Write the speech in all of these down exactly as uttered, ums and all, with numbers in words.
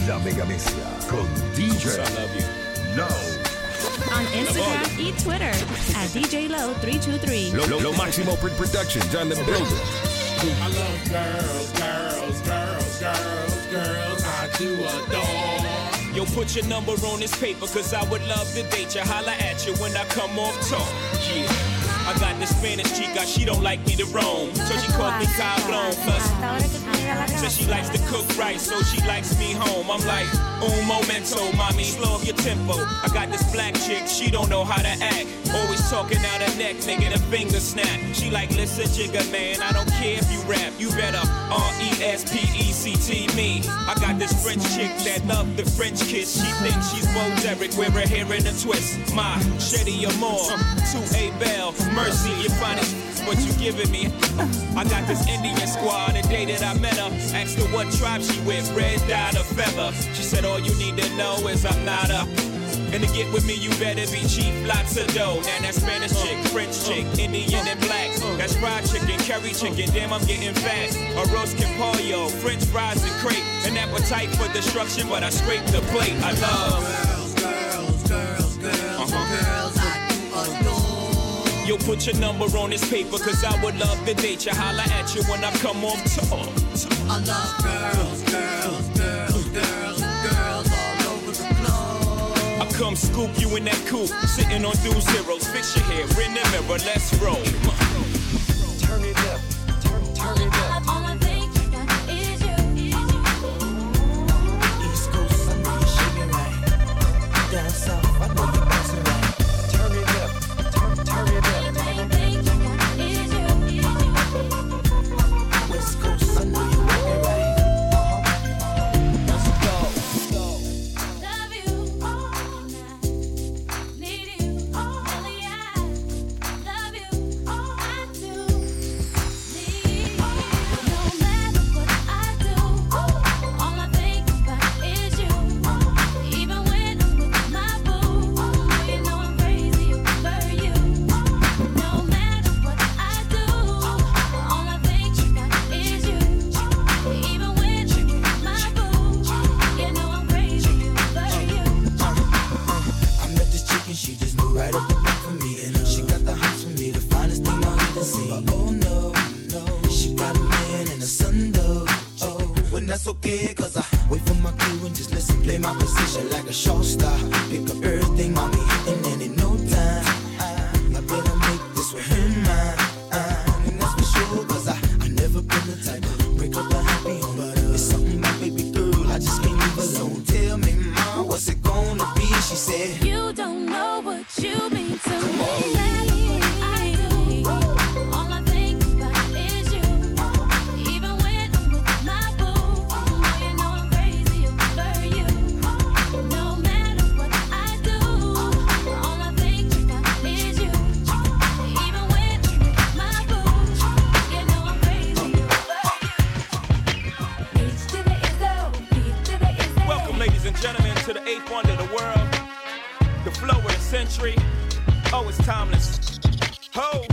La Mega Mezcla con D J Low. On Instagram y Twitter at D J Low three two three. Lo, lo, lo Máximo Productions on the building. I love girls, girls, girls, girls, girls. I do adore. Yo, put your number on this paper, cause I would love to date you. Holla at you when I come off talk. Yeah. I got this Spanish chica, she don't like me to roam, so she calls me Cablon. Plus, says she likes to cook right, so she likes me home. I'm like, un momento, mommy, slow up your tempo. I got this black chick, she don't know how to act. Always talking out her neck, making her finger snap. She like, listen, jigger man, I don't care if you rap. You better R E S P E C T me. I got this French chick that love the French kiss. She thinks she's Bo Derek, wear her hair in a twist. My Shetty Amore, to A Bell. Mercy, you finest what you giving me. I got this Indian squad, the day that I met her. Asked her what tribe she with, red dot or feather. She said all you need to know is I'm not a. And to get with me, you better be cheap, lots of dough. Now that Spanish chick, French chick, Indian and black. That's fried chicken, curry chicken, damn I'm getting fat. Arroz con pollo, French fries and crepe. An appetite for destruction, but I scrape the plate. I love girls, girls, girls, girls, uh-huh. girls I do adore. Yo, put your number on this paper, cause I would love to date you. Holla at you when I come off tour. I love girls, girls, girls, girls, girls all over the globe. I come scoop you in that coupe, sitting on two zeros. Fix your hair in the mirror, let's roll. Turn it up, turn, turn it up. All I think is you. East Coast, I know you shaking right. Down south, I know you bouncing right. Turn it up, turn, turn it up. West Coast, I know you rockin' right. Uh-huh. Let's go. Love you all night. Need you all yeah. Love you all I do. Need no matter what I do. All I think about is you. Even when I'm with my boo, you know I'm crazy over you. No matter what I do, all I think about is you. Even when I'm with my boo, you know I'm crazy over you. I met this chick and she just moved right up the block for me. And uh, she got the hots for me, the finest thing I'll ever see. But oh no, no, she got a man and a son though. Oh, when that's okay, cause I wait for my cue and just listen, play my position like a show star. Pick up everything, mommy, and then in no time, I, I better make this with her mine. Uh, and that's for sure, cause I, I never been the type to break up a happy home. But uh, it's something about baby girl, I just can't leave alone. Tell me, mom, what's it gonna be? She said, You don't know what you mean to me. No matter what I do, all I think about is you. Even when I'm with my boo, you know I'm crazy over you. No matter what I do, all I think about is you. Even when I'm with my boo, you know I'm crazy over you. H to the Izzo, B to the Izzo. Welcome, ladies and gentlemen, to the eighth wonder of the world. The flow of the century. Oh, it's timeless. Ho!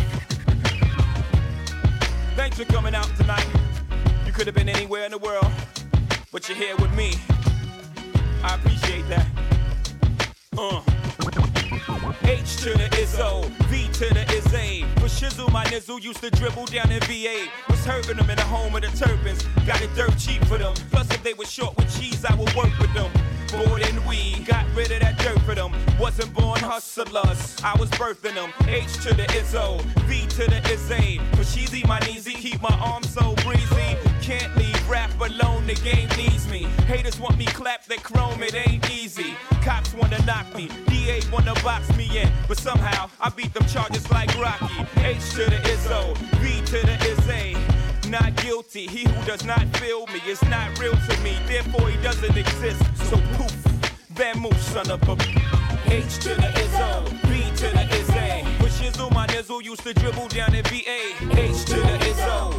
Thanks for coming out tonight. You could have been anywhere in the world, but you're here with me. I appreciate that. Uh. H to the Izzo, V to the Izzy. But Shizzle, my nizzle, used to dribble down in V A. Was hurting them in the home of the Turbans. Got it dirt cheap for them. Plus, if they were short with cheese, I would work with them. More than we got rid of that dirt for them. Wasn't born hustlers, I was birthing them. H to the Izzo, V to the Izzy. But she's my kneesy, keep my arms so breezy. Can't leave rap alone, the game needs me. Haters want me clap that chrome, it ain't easy. Cops wanna knock me, D A wanna box me in. But somehow, I beat them charges like Rocky. H to the Izzo, V to the Izzy. Not guilty, he who does not feel me is not real to me, therefore he doesn't exist. So poof, vamoose, son of a H to the Izzo, B to the Izzy. But Shizzle, my nizzle, used to dribble down in V A. H to the Izzo, B to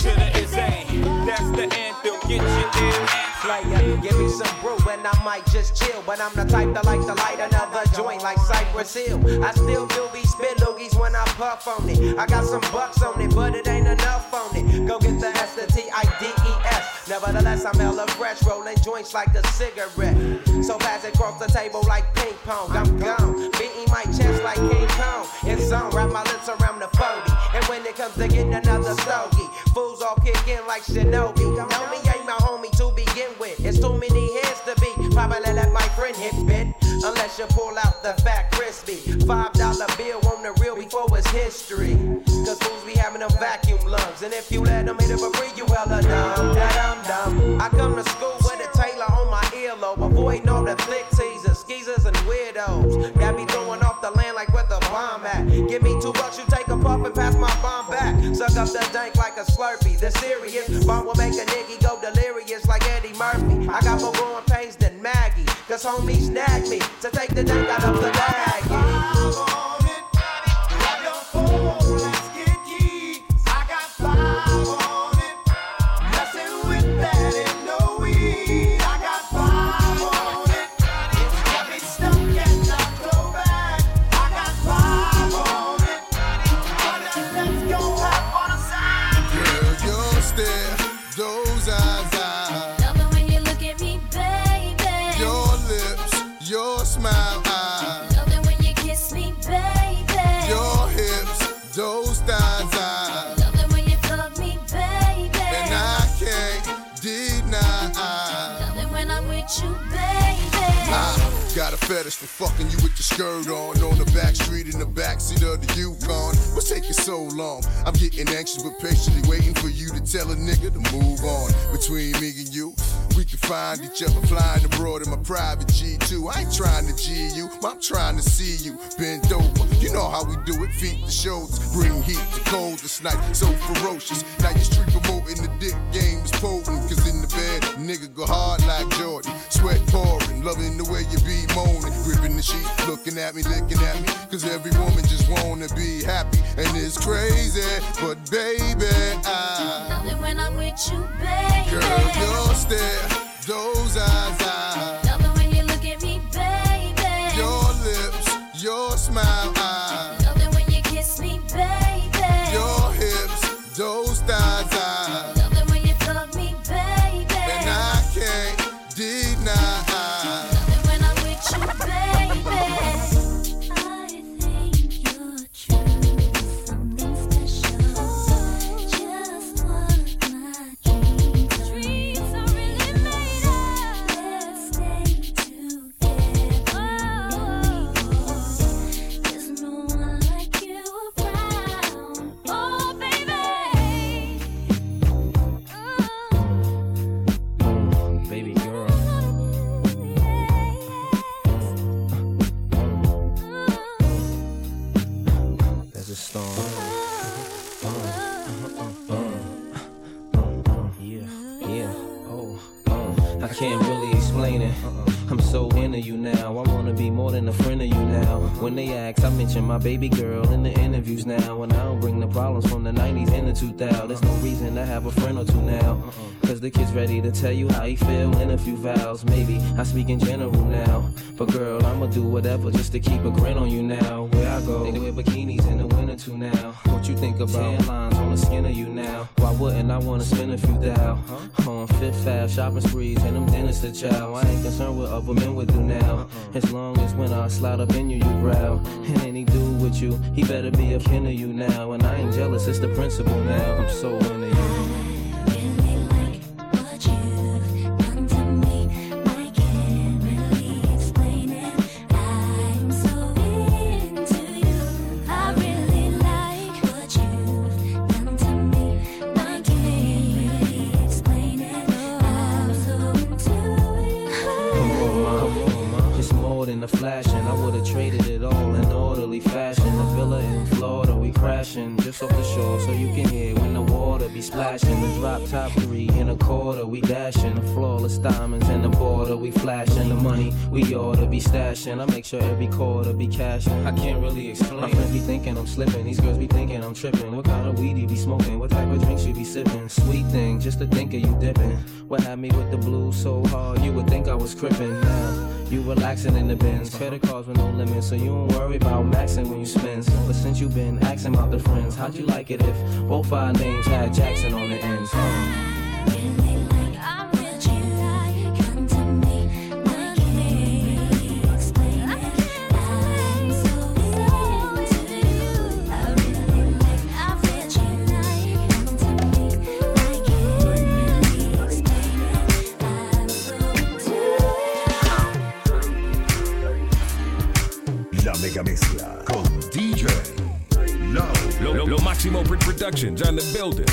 to the is A. That's the anthem, get your ill. Slayer, give me some brew and I might just chill. But I'm the type that like to light another joint like Cypress Hill. I still do be spit loogies when I puff on it. I got some bucks on it, but it ain't enough on it. Go get the S, the T, I, D, E, S. Nevertheless, I'm hella fresh, rolling joints like a cigarette. So pass it across the table like ping pong. I'm gone, beating my chest like King Kong. It's on, wrap my lips around the forty. And when it comes to getting another stogie, fools all kick in like Shinobi. Know me ain't my homie to begin with. It's too many hands to be. Probably let my friend hit bit. Unless you pull out the fat crispy five dollar bill on the real before it's history. Cause fools be having them vacuum lungs. And if you let them hit it for free, you hella dumb, da-dum dum. I come to school with a Taylor on my earlobe. Avoiding all the thick teasers, skeezers, and weirdos. Got me throwing off the land like where the bomb at. Give me two bucks, you take a puff and pass my bomb back. Suck up the dank like a Slurpee. The serious bomb will make a nigga go delirious like Eddie Murphy. I got more growing pains than Maggie. Cause homie snagged me to take the dank out of the bag. Fetish for fucking you with your skirt on on the back street in the backseat of the Yukon. What's taking so long? I'm getting anxious but patiently waiting for you to tell a nigga to move on. Between me and you, we can find each other flying abroad in my private G two. I ain't trying to G you, I'm trying to see you bend over. You know how we do it, feet to shoulders, bring heat to cold this night, so ferocious. Now you street promoting the dick game is potent, cause in the bed, nigga go hard like Jordan. Sweat pouring, loving the way you be moaning, gripping the sheet, looking at me, licking at me, cause every woman just wanna be happy, and it's crazy, but baby, I love it when I'm with you, baby. Girl, your stare, those eyes, I love it when you look at me, baby. Your lips, your smile, I love it when you kiss me, baby. Your hips, those thighs, I love it when you hug me, baby. And I can't deny. My baby girl in the interviews now, and I don't bring the problems from the nineties and the two thousands. There's no reason to have a friend or two now, cause the kid's ready to tell you how he feel in a few vows. Maybe I speak in general now, but girl, I'ma do whatever just to keep a grin on you now. Where I go, they wear bikinis in the winter too now. What you think about tan lines on the skin of you now? Why wouldn't I wanna spend a few thou on Fifth Ave shopping sprees and them dinners to chow? I ain't concerned what other men would do now, as long as when I slide up in you, you growl. And any dude with you, he better be a kin of you now. And I ain't jealous, it's the principle now. I'm so into you. Just off the shore, so you can hear when the water be splashing. The drop top three in a quarter, we dashing. The flawless diamonds in the border, we flashing. The money we ought to be stashing. I make sure every quarter be cashing. I can't really explain. My friends be thinking I'm slipping. These girls be thinking I'm tripping. What kind of weed you be smoking? What type of drinks you be sipping? Sweet thing, just to think of you dipping. What had me with the blues so hard, you would think I was crippin'. Now, you relaxing in the bins. Credit cards with no limits, so you don't worry about maxing when you spend. But since you been asking about the friends, how'd you like it if both our names had Jackson on the ends? Huh? Mega Mezcla con D J Low. Lo, lo, lo Máximo Productions on the building.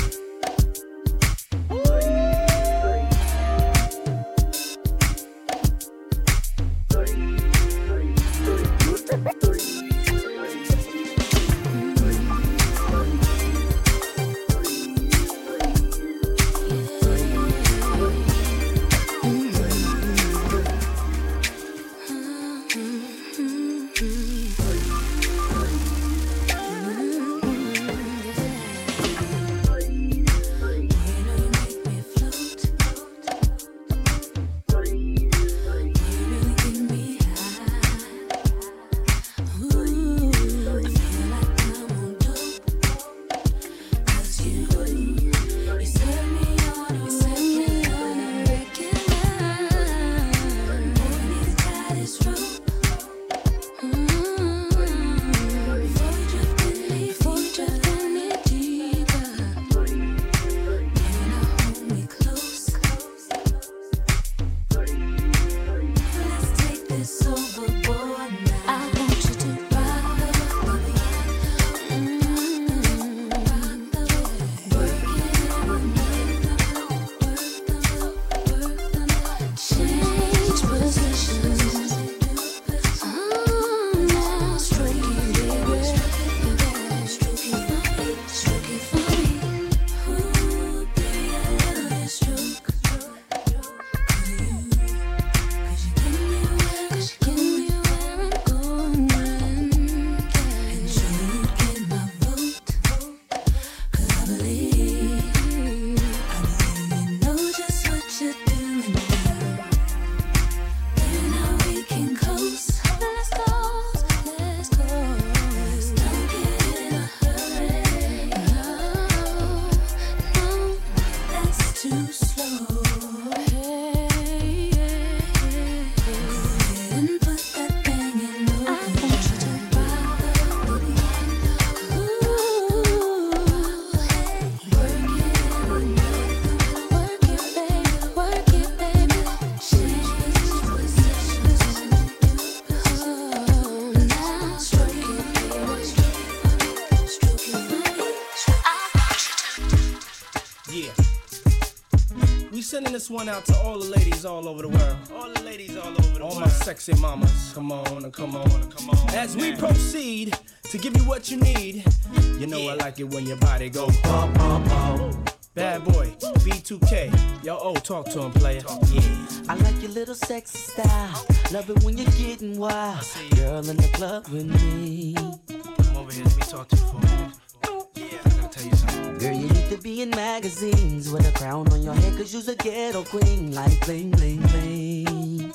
Sending this one out to all the ladies all over the world. All the ladies all over the all world. All my sexy mamas. Come on and come on and come on. As we proceed to give you what you need, you know yeah. I like it when your body go pump, pump, pump. Bad boy, B two K. Yo, oh, talk to him, player. Yeah. I like your little sexy style. Love it when you're getting wild. Girl in the club with me. Come over here, let me talk to you for a minute. Yeah, I gotta tell you something. Girl, you need to be in magazines with a crown on your head, cause you's a ghetto queen, like bling, bling, bling.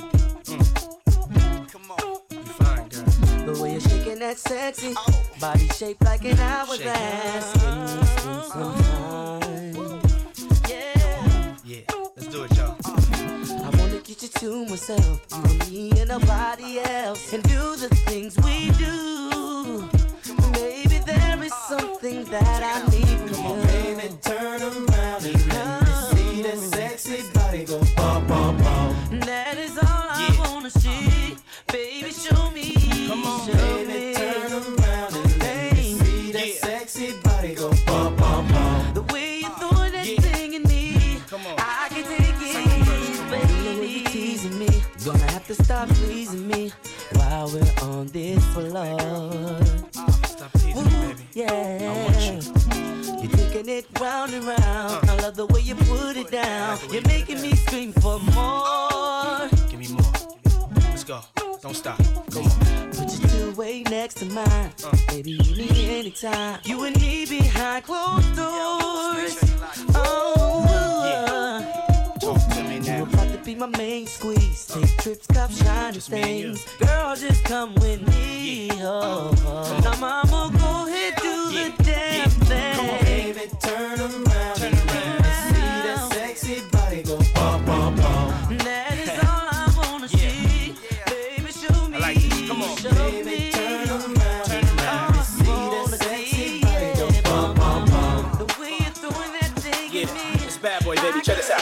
Mm. Come on. You fine, girl. The way you're shaking that sexy oh. body shaped like an hourglass. Give me spend some time. Yeah. Yeah, let's do it, y'all. I wanna get you to myself, you and me and nobody else, and do the things we do. Baby, there is something that I need from you. Come on, baby, turn around and let me see that sexy body go bum, bum, bum. That is all I yeah. wanna see. Baby, show me. Come on, show baby, me. turn around and let me see that yeah. sexy body go bum, bum, bum. The way you throw that yeah. thing in me, come on. I can take it, baby. Teasing me, gonna have to stop pleasing me. while we're on this floor. Stop teasing me, baby. Yeah. I want you. You're taking it round and round. I love the way you put it down. You're making me scream for more. Give me more. Let's go. Don't stop. Come on. Put your two-way next to mine. Uh. Baby, you need me anytime. You and me behind closed doors. Oh, yeah. Talk to me now. You about to be my main squeeze. Take trips, cop shiny Just me and you. things. Girl, just come with me. Yeah. Oh, oh. Now, mama, go ahead, do Yeah. the damn thing. Come on, baby, turn around. Turn around. See that sexy body go bum, bum, bum. That is all I wanna Yeah. see. Baby, show me. I like this. Come on. Show Baby, me. turn around. Turn around. See that sexy body go bum, bum, bum. The way you're throwing that thing Yeah. at me. It's bad boy, baby. Check this out.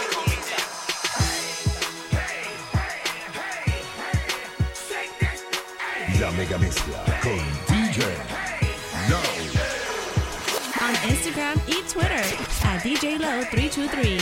La mega mezcla con D J Low. On Instagram y Twitter at D J Low three two three.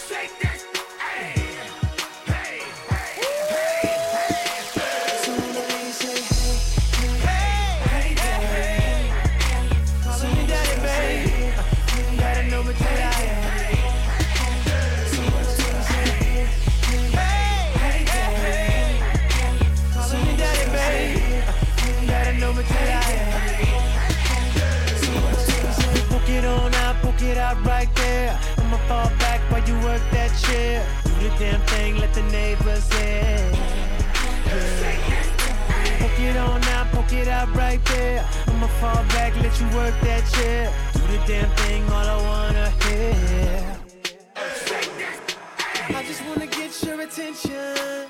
Poke it on out, poke it out right there. I'ma fall back while you work that chair. Do the damn thing, let the neighbors hear. Poke it on out, poke it out right there. I'ma fall back, let you work that chair. Do the damn thing, all I wanna hear. I just wanna get your attention.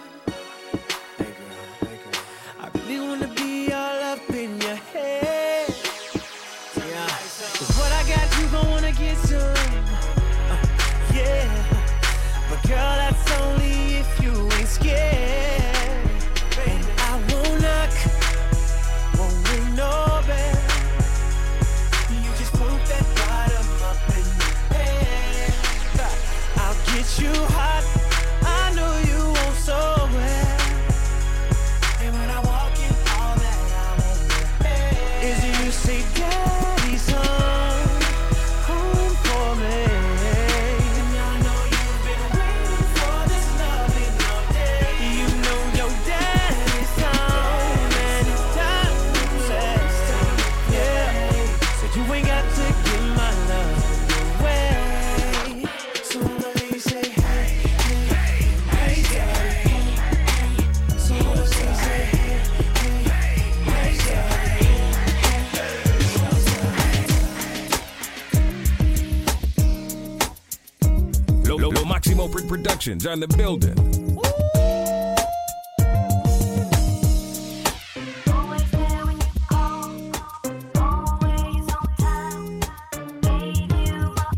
I really wanna be all up in your head. Yeah. Cause what I got, you gon' wanna get some. Uh, yeah. But girl, that's only if you ain't scared. And I won't knock, won't ring no bell. You just put that bottom up in the head. I'll get you hot, I know you won't so well. And when I walk in, all that I want is you say, Daddy's home, home for me. And I know you've been waiting for this loving all day. You know your daddy's home, and it's time to sex time. Yeah, so you ain't got to give my love away. So let me say, hey, hey, hey, daddy. So let me say, hey, hey, hey, daddy. Lo, Lo, Lo Maximo Pr- Productions on the building. Always there when you call, always on time. Gave you my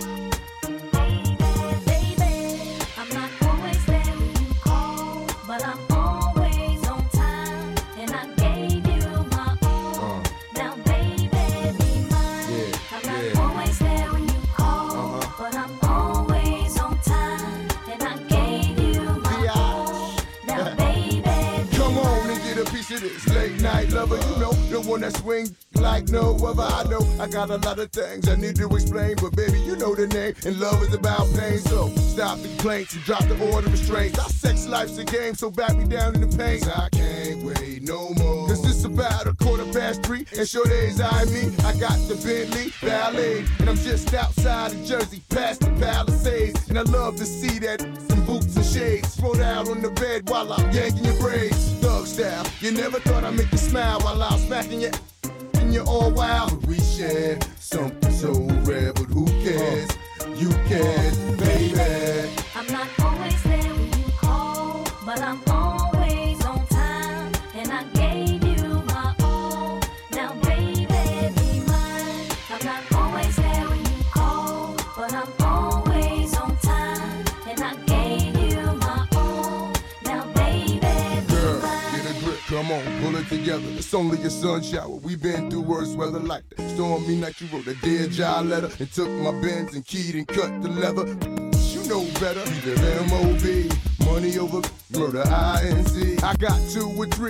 baby, baby. I'm not always there when you call, but I'm always on time. And I gave you my all. Now, baby, be mine. I'm not always there when you call, but I'm always on time. And I gave you my all. Now, baby, be Come on and get a piece of this late night lover. You know, the one that swing like no other. I know I got a lot of things I need to explain, but baby, you know the name, and love is about pain. So stop the complaints and drop the order of restraints. Our sex life's a game, so back me down in the pain. I can't wait no more. Cause it's about a quarter past three, and sure days I me. I got the Bentley Ballet, and I'm just outside of Jersey, past the Palisades. And I love to see that in boots and shades. Thrown out on the bed while I'm yanking your braids. Thug style, you never thought I'd make you smile while I'm smacking you. And you're all wild, but we share something so rare, but who cares? You cares, baby. I'm not always there when you call, but I'm always on time. And I gave you my all. Now, baby, be mine. I'm not always there when you call, but I'm always on time. And I gave you my all. Now, baby, be Girl, mine. get a grip, come on, pull it together. It's only a sun shower. We've been through worse weather like that. Stormy night, you wrote a Dear John letter and took my Benz and keyed and cut the leather. You know better. Either M O B, money over murder, I N C. I got two or three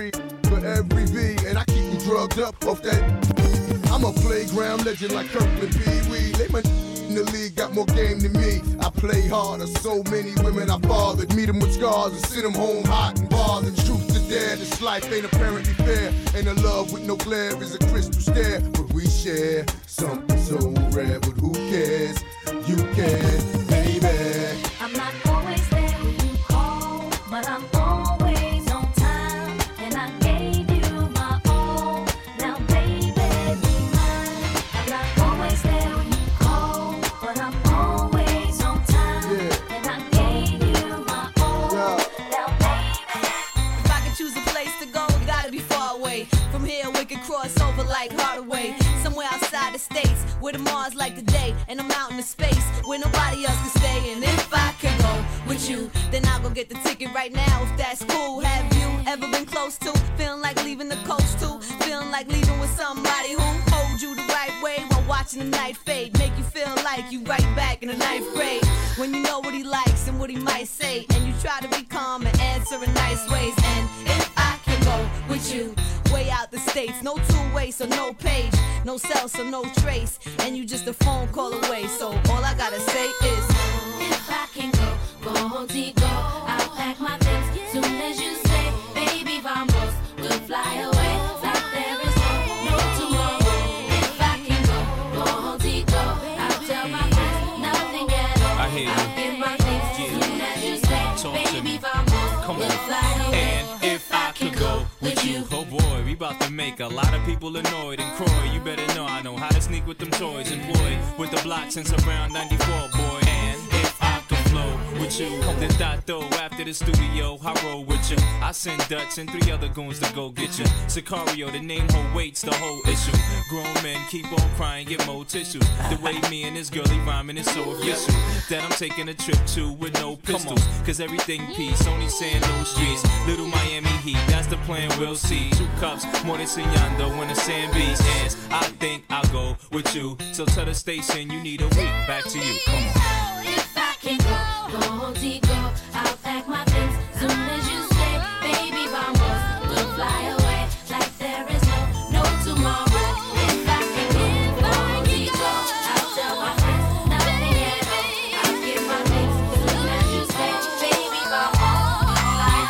for every V, and I keep you drugged up off that. I'm a playground legend like Kirkland Pee Wee. They my in the league got more game than me. I play harder, so many women I fathered. Meet them with scars and send them home hot and bothered. Truth to dare, this life ain't apparently fair. Ain't a love with no glare is a crystal stare. But we share something so rare, but who cares? You can, baby. I'm not always there when you call, but I'm always on time. And I gave you my all. Now, baby, be mine. I'm not always there when you call, but I'm always on time. Yeah. And I gave you my all. Yeah. Now, baby. If I could choose a place to go, it gotta be far away. From here, we could cross over like Hardaway. Somewhere outside the States, where the Mars like the day, and I'm out in the space where nobody else can stay. And if I can go with you, then I'll go get the ticket right now if that's cool. Have you ever been close to feeling like leaving the coast too? Feeling like leaving with somebody who hold you the right way while watching the night fade, make you feel like you right back in the ninth grade. When you know what he likes and what he might say, and you try to be calm and answer in nice ways. And if I can go with you, way out the States, no two-way, so no page, no cell, so no trace, and you just a phone call away. So all I gotta say is, if I can go, go, T, go. I'll pack my things soon as you say, baby, vamos, we'll fly away like there is no, no tomorrow. If I can go, go, T, go. I'll tell my friends nothing at all. I hear you. I'll give my things Yeah. soon as you say, Talk to baby, me. vamos, Come we'll on. fly away. And if I could go with you, oh boy, we about to make a lot of people annoyed. And Croy, you better know I know how to sneak with them toys. Employed with the block since around ninety-four, boy. And if I could flow with you, then that though after the studio, I roll with you. I send Dutch and three other goons to go get you. Sicario, the name whole weights the whole issue. Grown men keep on crying, get more tissues. The way me and this girlie rhyming is so official that I'm taking a trip to with no pistols. Cause everything peace, only saying no streets. Little Miami Heat, that's the plan, we'll see. Two cups, more than Signando when the sand beats. And I think I'll go with you. So tell the station you need a week. Back to you, come on. If I can go, go, T, go. I'll pack my things soon as you say, baby, vamos, we'll fly away like there is no, no tomorrow. If I can go, go, T, go. I'll tell my friends nothing at all. I'll give my things soon as you say, baby, vamos, we'll fly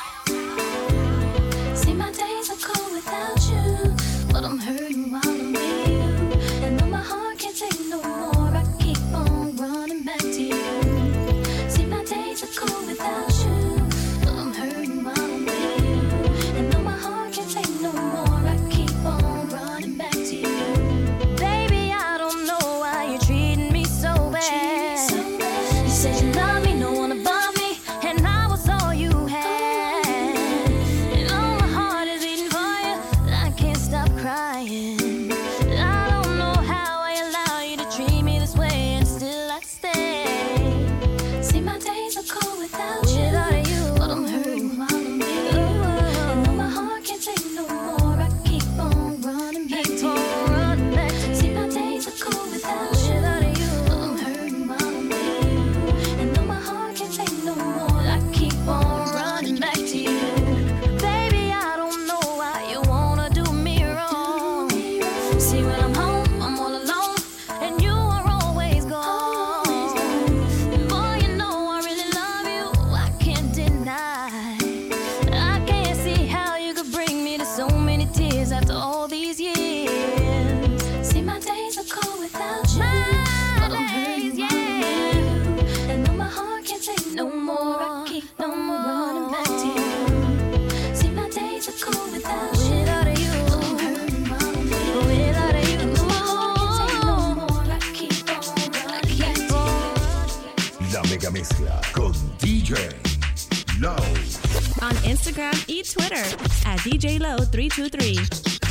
away. See, my days are cold without you, but I'm hurting while I'm with you. And though my heart can't take no more, I keep on running back to you. See, my days are cold without you, but I'm hurting while I'm with you. And though my heart can't take no more, I keep on running back to you. Baby, I don't know why you're treating me so bad. You said you love me, no one above me, and I was all you had. And all my heart is beating for you, I can't stop crying. I don't know how I allow you to treat me this way, and still I stay. See, my days are cold without you, but I'm hurting while I'm with you. And though my heart can't take no more, I keep on running back to you. See, my days are cold without you, but I'm hurting while I'm with you. And though my heart can't take no more, I keep on running back to you. Baby, I don't know why you wanna do me wrong. See, when I'm home, I'm all alone, and you are always gone. Boy, you know I really love you, I can't deny. I can't see how you could bring me to so many tears after all these years. See, my days are cold without you, but I'm hurting while I'm with you. And though my heart can't take no more, I keep on running back to you. See, my days are cold without you, but I'm hurting while I'm with you. Without you, and though my heart can't take no more, I keep on running back to you. La mega mezcla con D J Low. On Instagram y Twitter at D J Low three two three.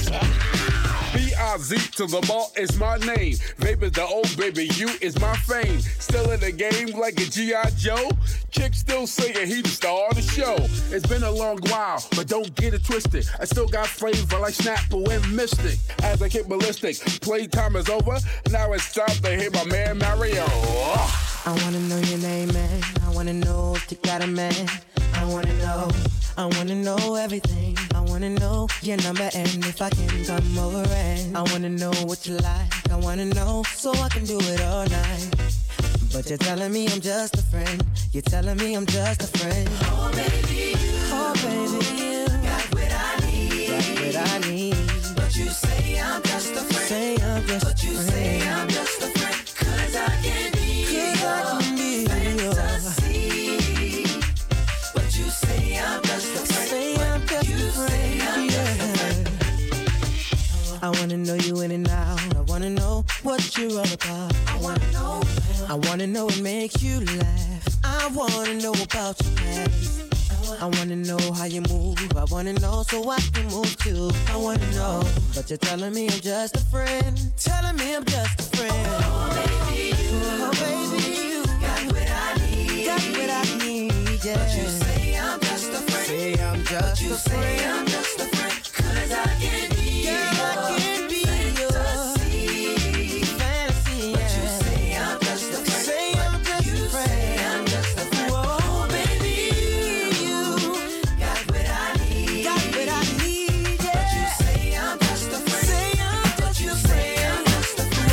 B I Z to the ball is my name. Vapors the old baby, you is my fame. Still in the game like a G I Joe. Chick still singing, he the star of the show. It's been a long while, but don't get it twisted. I still got flavor like Snapple and Mystic. As I get ballistic, playtime is over. Now it's time to hear my man Mario. I wanna know your name, man. I wanna know if you got a man. I wanna know, I wanna know everything. I wanna know your number and if I can come over, and I wanna know what you like. I wanna know so I can do it all night. But you're telling me I'm just a friend. You're telling me I'm just a friend. Oh baby, you, oh baby, you got what I need. Got what I need. But you say I'm just a friend. Say I'm just but you a friend. say I'm just a friend. Cause I can be Cause your I can be fantasy. But you say I'm just a friend. Say I'm just you a friend. Say I'm yeah. just a friend. I wanna know you in and out. I wanna know what you're all about. I wanna know. I wanna know what makes you laugh. I wanna know about your past. I wanna know how you move. I wanna know so I can move too. I wanna know, but you're telling me I'm just a friend. Telling me I'm just a friend. Oh baby, you, oh baby, you got what I need. Got what I need, yeah. But you say I'm just a friend. Say I'm just but you a friend. Say I'm just a friend. Cause I can be Girl, your I can be fantasy. Fantasy, but yeah. you say I'm just a friend. Say I'm just you a friend. Say I'm just a friend. Whoa. Oh baby, you, got what I need. Got what I need, yeah. But you say I'm just a friend. Say I'm but just you a say friend. I'm just a friend.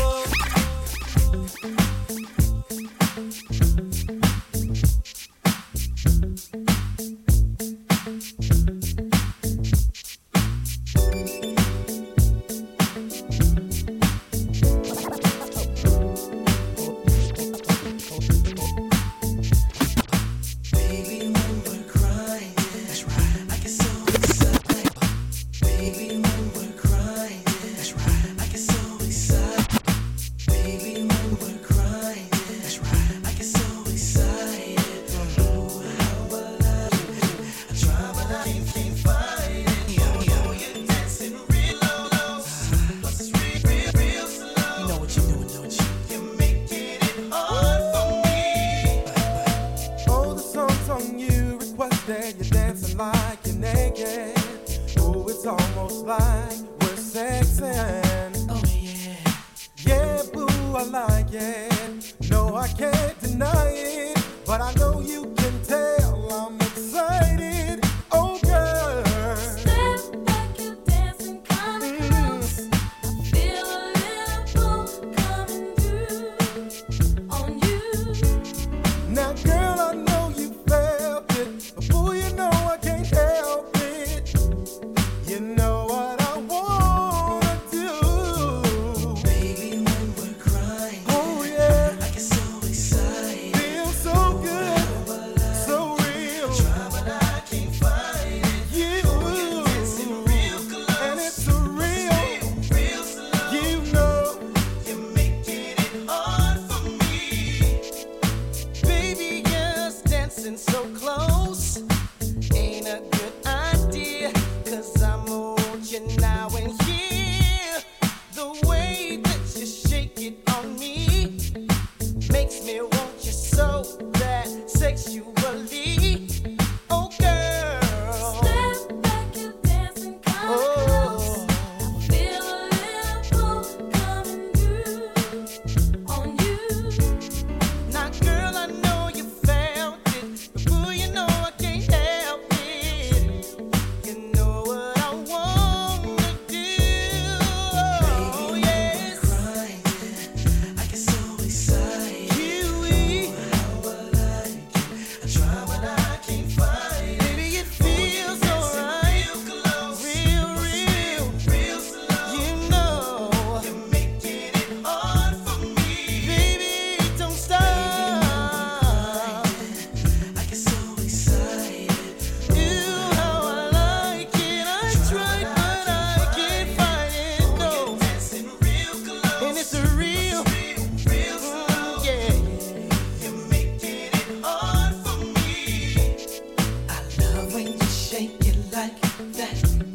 Baby, when we're crying, that's right, I get so excited. Baby, when we're crying, that's right, I get so excited. Baby, when we're crying, that's right, I get so excited. Oh, how I love you. I try, but I can't, can't find it. Yo, yo, you're dancing real low, but it's real, real, real slow. You know what you're doing, don't you? You're making it hard for me. Oh, the song's on you, requested. You're dancing like you're naked. Oh, it's almost like we're sexing. Oh yeah. Yeah, boo, I like it. No, I can't deny it. But I know you can tell I'm excited. Oh, girl. Step back, you dancing kinda close. I feel a little pull coming through on you. Now, girl, I know you felt it. But boy, you know I can't help it. You know what I wanna do. Baby, when we're crying, Oh, yeah. I get so excited. Feel so good, so real. Try, but I can't find it. You, You're dancing real close. and it's a real, Real slow. you know. You're making it hard for me. Baby, just dancing so close ain't a good idea. Cause I'm on you now and here. The way that you shake it on me makes me want you so bad sexually. Oh, girl. Step back, you dancing kinda close. Oh, Feel a little pull coming through on you. now, girl, I know you felt it. But boy, you know I can't help it. You know what I wanna do. Oh, yes. Crying, I get so excited. Kiwi. How I like it. I try, but I can't find it. Baby, it feels alright. Real close. Real, real. Real slow. You know. You're making it hard for me. Baby, don't stop. I get so excited. Ooh, how I like it. I tried, but I can't find it. No. Dancing real close. And it's a real, Real slow. mm, yeah. You're making it hard for me. I love when you shake it like that.